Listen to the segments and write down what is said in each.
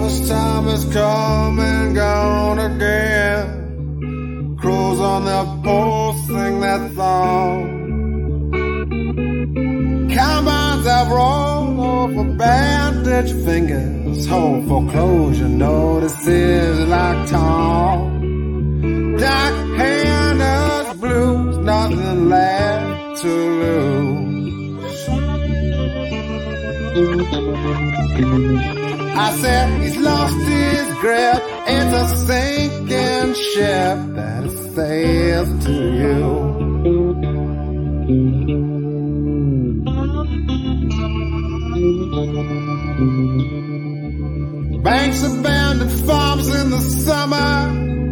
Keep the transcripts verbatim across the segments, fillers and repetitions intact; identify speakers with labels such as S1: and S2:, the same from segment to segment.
S1: This time has come and gone again. Crows on their posts sing that song. Combines have rolled over bandaged fingers. Home foreclosure notices like Tom. Dark handers, blues, nothing left to lose. I said he's lost his grip. It's a sinking ship that it sails to you. Banks abandoned farms in the summer.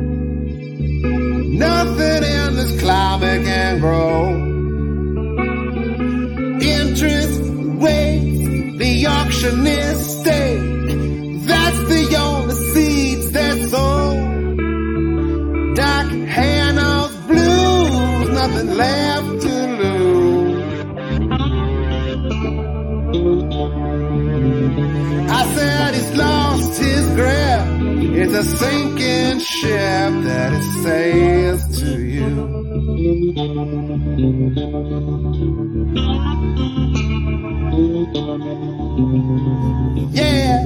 S1: Nothing in this climate can grow. Interest waits, the auctioneer's stake. That's the only seeds that sow. Dark handles, blues, nothing left to lose. I said he's lost his grip. It's a sinking ship that it sails to you. Yeah.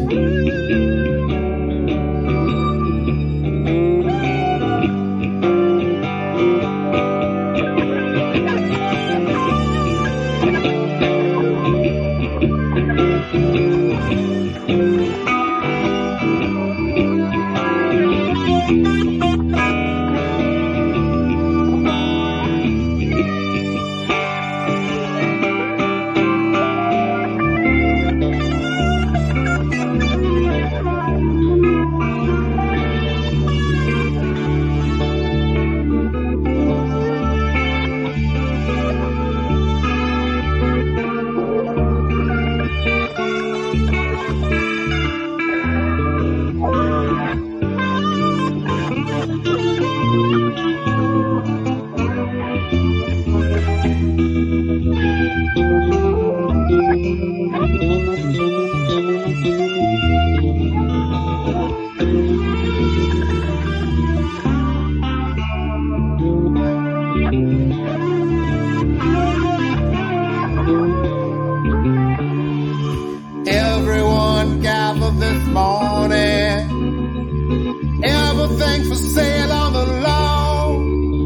S1: Everyone gathered this morning. Everything's for sale on the lawn.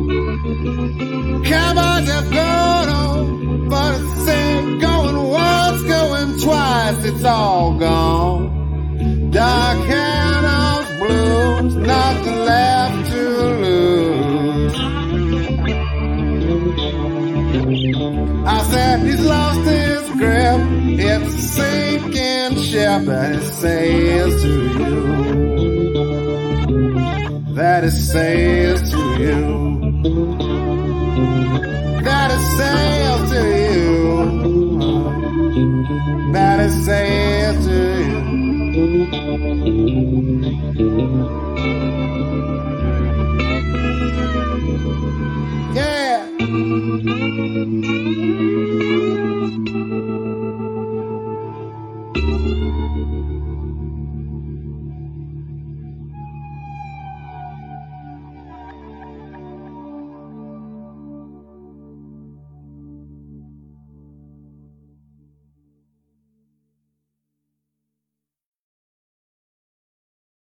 S1: Cowboys have gone on, but it's ain't going once, going twice, it's all gone. Dark handles, blues, nothing left to lose. I said he's lost his grip. It's a sinking ship that it sails to you. That it sails to you. That it sails to you. That it sails to you. Yeah.